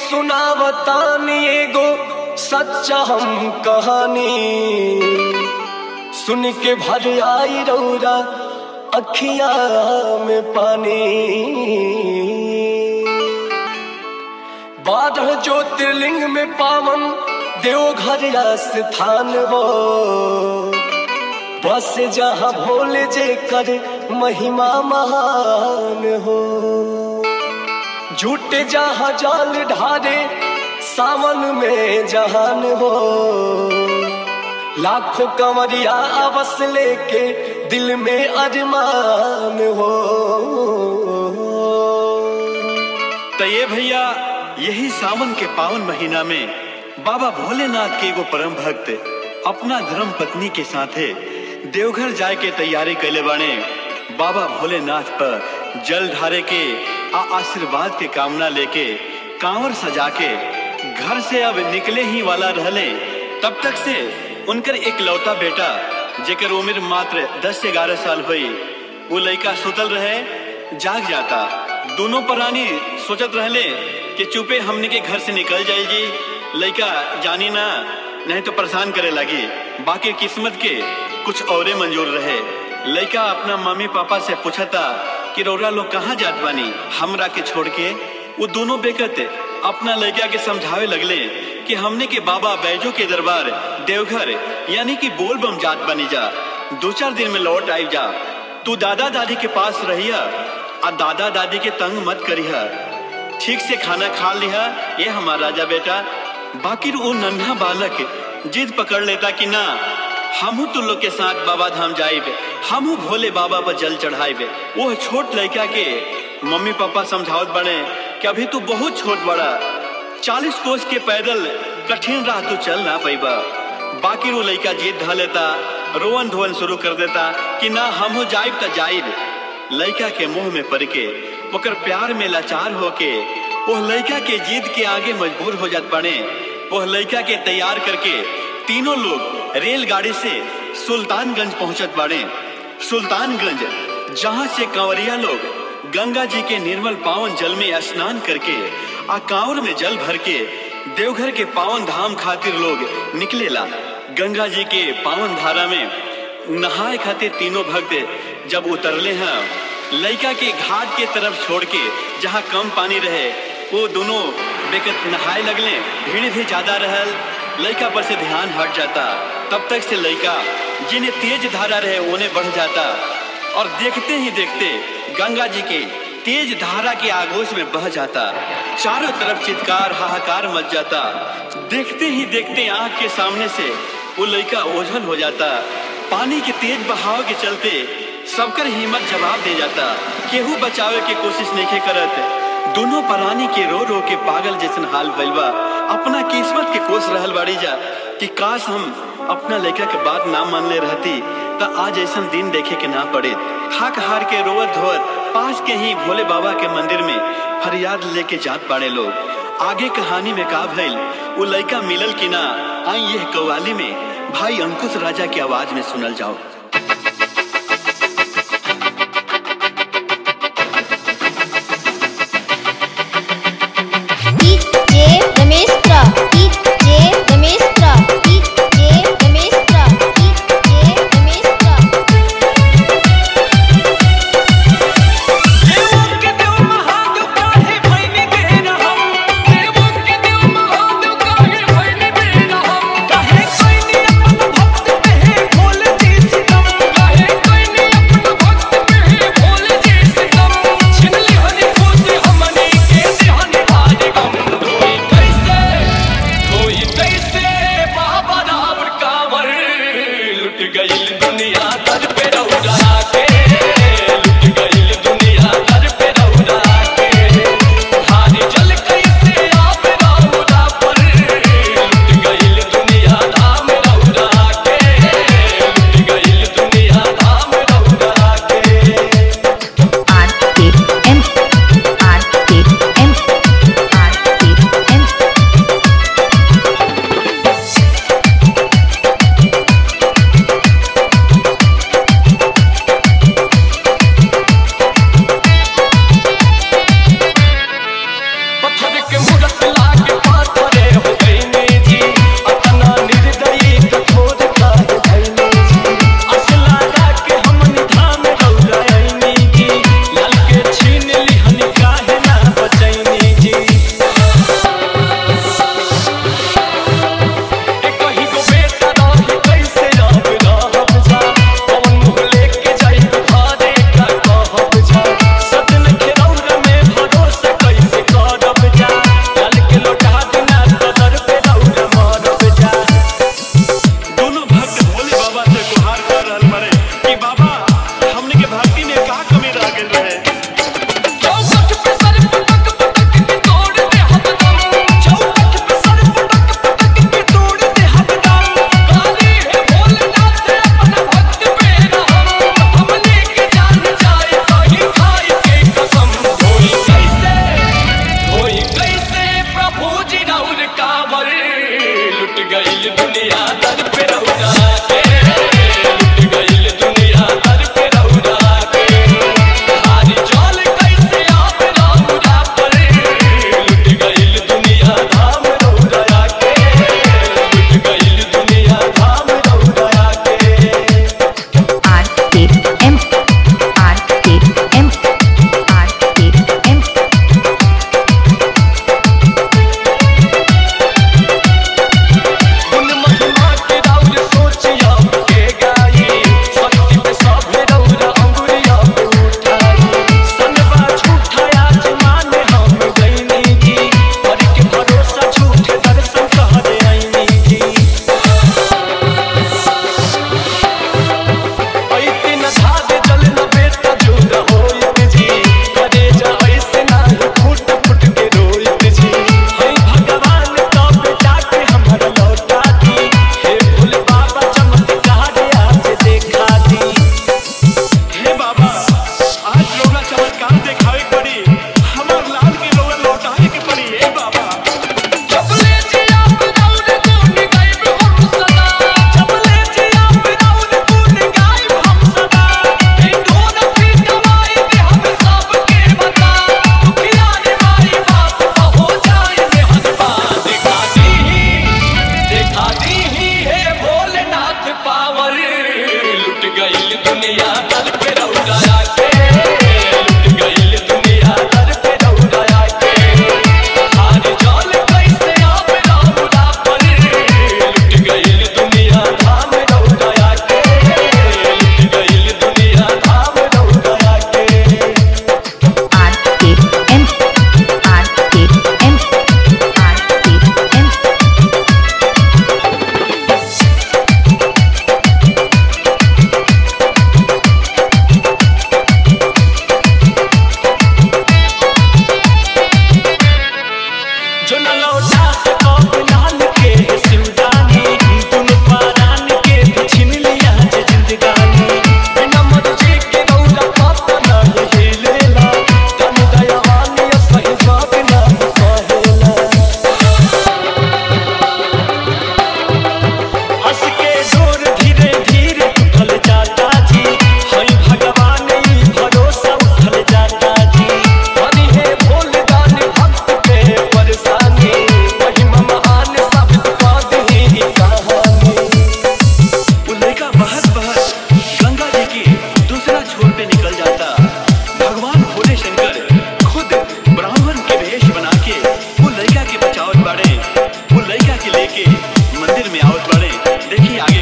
सुनावतानी एगो सच्चा हम कहानी। सुन के भर आई रौरा अखिया में पानी। 12 ज्योतिर्लिंग में पावन देवघर स्थान हो। बस जहाँ भोले जे कर महिमा महान हो। झूठे जहाँ जाल ढारे सावन में जहान हो। लाखों कंवरिया अवस लेके दिल में अरमान हो। तो ये भैया यही सावन के पावन महीना में बाबा भोलेनाथ के एगो परम भक्त अपना धर्म पत्नी के साथे देवघर जाए के तैयारी कैले बाने। बाबा भोलेनाथ पर जल ढारे के आशीर्वाद के कामना लेके कांवर सजा के घर से अब निकले ही वाला रहले। तब तक से उनकर एक लौता बेटा जेकर उम्र मात्र 10 से 11 साल हुई, वो लड़का सुतल रहे जाग जाता। दोनों प्राणी सोचत रहले कि चुपे हमने के घर से निकल जाएगी, लड़का जानी ना नहीं तो परेशान करे लगी। बाकी किस्मत के कुछ औरे मंजूर रहे। लड़का अपना मम्मी पापा से पूछता कि रौरा लोग कहाँ जात बानी हमरा के छोड़ के। वो दोनों बेकत अपना लड़का के समझावे लगले कि हमने के बाबा बैजो के दरबार देवघर यानी कि बोल बम जात बनी जा। 2-4 दिन में लौट आई जा। तू दादा दादी के पास रहिया और दादा दादी के तंग मत करिया। ठीक से खाना खा लिया ये हमारा राजा बेटा। बाकी वो नन्हा बालक जिद पकड़ लेता कि ना हमू तुम लोग के साथ बाबा धाम जाइबे, हमू भोले बाबा पर जल चढ़ाइबे। वो छोट लड़का के मम्मी पापा समझावत बने कि अभी तू बहुत छोट बड़ा, 40 कोस के पैदल कठिन राह तू चल ना पैबा। बाकी वो लड़का जिद धा लेता, रोवन धोवन शुरू कर देता कि ना हमू जाइब त जाइब। लड़का के मुंह में पड़ के ओकर प्यार में लाचार होके वो लड़का के जिद के आगे मजबूर हो जात बने। वो लड़का के तैयार करके तीनों लोग रेलगाड़ी से सुल्तानगंज पहुंचत बाड़े। सुल्तानगंज जहां से कांवरिया लोग गंगा जी के निर्मल पावन जल में स्नान करके आ कांवर में जल भर के देवघर के पावन धाम खातिर लोग निकलेला। गंगा जी के पावन धारा में नहाए खातिर तीनों भक्त जब उतरले हैं, लड़का के घाट के तरफ छोड़ के जहाँ कम पानी रहे वो दोनों बेकत नहाए लगले। भीड़ भी ज्यादा रहल, लड़का पर से ध्यान हट जाता। तब तक से लड़का जिन्हें तेज धारा रहे उन्हें बढ़ जाता और देखते ही देखते गंगा जी के तेज धारा के आगोश में बह जाता। चारों तरफ चित्कार हाहाकार मच जाता। देखते ही देखते आंख के सामने से वो लड़का ओझल हो जाता। पानी के तेज बहाव के चलते सबकर हिम्मत जवाब दे जाता। केहू बचावे के कोशिश नहीं करत। दोनों प्राणी के रो रो के पागल जैसन हाल भइल बा। अपना किस्मत के कोस रहल बाड़ी जा कि काश हम अपना लड़का के बात ना मान ले रहती तो आज ऐसा दिन देखे के ना पड़े। थक हार के रोवत धोवत पास के ही भोले बाबा के मंदिर में फरियाद लेके जात बाड़े लोग। आगे कहानी में का भइल वो लड़का मिलल कि ना, आई यह कव्वाली में भाई अंकुश राजा की आवाज में सुनल जाओ। भक्त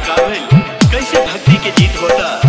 का भइल कैसे भक्ति के जीत होता।